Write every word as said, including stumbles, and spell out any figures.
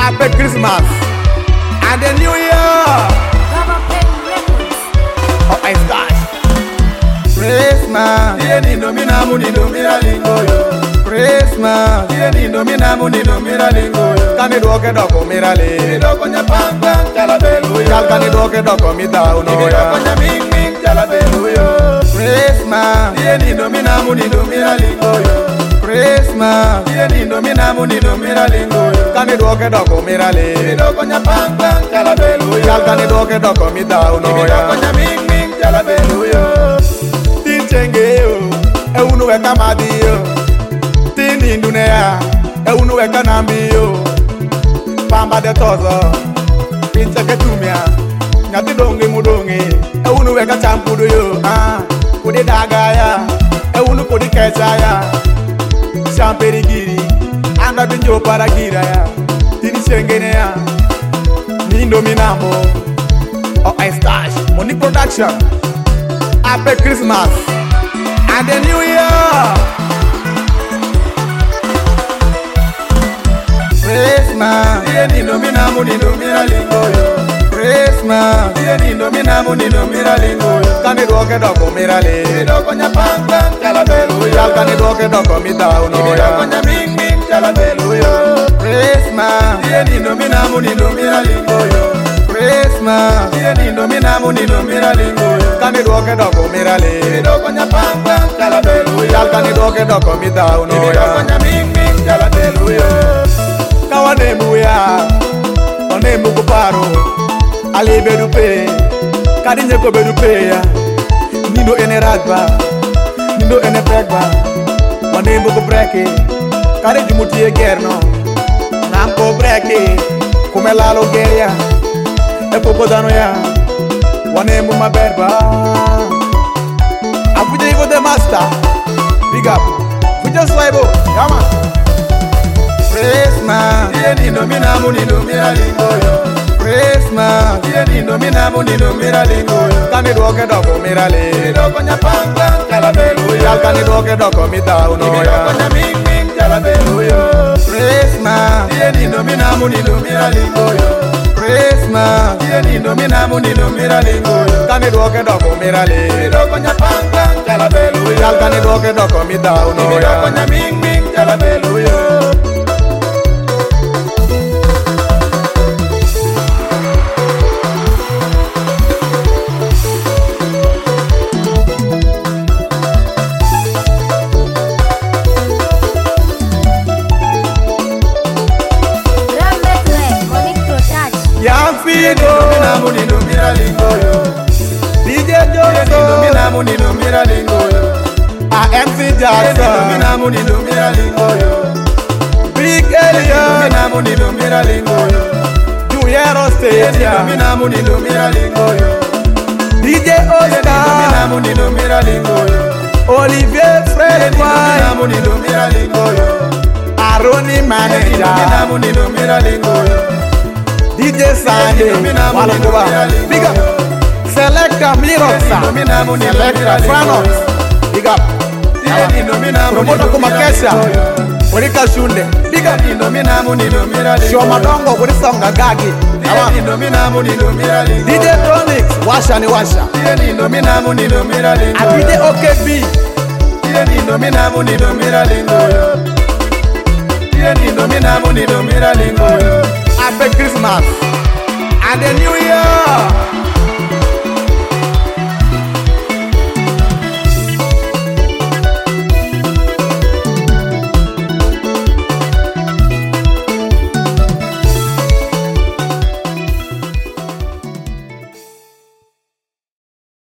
Happy Christmas and the New Year. Oh, I start. Christmas. Iye ni nomina mu ni nomira lingoyo. Christmas. Iye ni nomina mu ni nomira lingoyo. Kani doke doko mirale. Ibi doko nya pang pang chala beluyo. Kal kani doke doko mita uno Ibi doko ya. nya ming ming chala beluyo. Christmas. Iye ni nomina mu ni nomira lingoyo. Christmas. Iye ni nomina mu ni nomira lingoyo. Kani doke doko mirale. Ibi doko nya pang pang chala beluyo. Kal kani doke doko mita uno Ibi doko ya. nya ming ming chala beluyo. Tinchenge yo, e unu weka madi yo. Tini ndunea, e unu weka nambi yo. Pamba de tozo, pinche ke tumia. Nyati donge mudonge, e unu weka champudu yo. Ah, kudi daga ya, e unu kudi kecha ya. Champeri giri, anda binjo para gira ya. Tini chengene ya, nindo minambo. Oh, I stash, money production. Happy Christmas and the New Year. Christmas. Iye ni nomina mu ni nomira lingoyo. Christmas. Iye ni nomina mu ni nomira lingoyo. Kani doke doko mirale. Ibi doko nya pang pang chala beluyo. Kal kani doke doko mita uno Ibi doko ya. nya ming ming chala beluyo. Christmas. Iye ni nomina mu ni nomira lingoyo. Christmas. Iye ni nomina mu ni nomira lingoyo. Kani doke doko Ibi mirale. doko nya pang pang chala beluyo. Kal kani doke doko mita uno Ibi doko ya. nya ming ming chala beluyo. Kawane muya, one mugu paro. Ali bedu pe, kadi nyeko bedu pe ya. Nindo ene ragba, nindo ene pregba. One mugu breke, kadi jumuti e gerno. Namko breke, come lalo geria. E poco dano ya, one mugu maberba. Afuje ivo the master, big up. Fuje swaibo, yama. Christmas. Iye ni nomina mu ni nomira lingoyo. Christmas. Iye ni nomina mu ni nomira lingoyo. Kani doke doko mirale. Ibi doko nya pang pang chala beluyo. Kal kani doke doko mita uno Ibi doko ya. nya ming ming chala beluyo. Christmas. Iye ni nomina mu ni nomira lingoyo. Christmas. Iye ni nomina mu ni nomira lingoyo. Kani doke doko Ibi mirale. doko nya pang pang chala beluyo. Kal kani doke doko mita uno Ibi doko ya. nya ming ming chala beluyo. Young Figo, Nomina mu ni nomira lingoyo. D J Iye ni Johnson, nomina mu ni nomira lingoyo. A M C Iye ni Jackson, nomina mu ni nomira lingoyo. Big Alien, Nomina mu ni nomira lingoyo. Junior Iye ni State, nomina mu ni nomira lingoyo. D J Iye ni nomina Oscar, mu ni nomira lingoyo. Olivier Iye Fred ni nomina White, mu ni nomira lingoyo. Aroni Iye ni nomina Manager, mu ni nomira lingoyo. D J Sande, Walakuba, big up, Selector Miroxa, Nomina mu ni Selector nomira Franos, lingoyo. big up, Iye ni nomina mu ni Promoter nomira Kumakesha, lingoyo. Kurika Shunde, big up, Iye ni nomina mu ni nomira lingoyo. Shoma Dongo, Kurisonga Gagi, Iye ni nomina mu ni nomira lingoyo. D J Tronix, Washa ni Washa, Iye ni nomina mu ni nomira a lingoyo. D J O K B, Iye ni nomina mu ni nomira lingoyo. Iye ni nomina mu ni nomira lingoyo. Happy Christmas.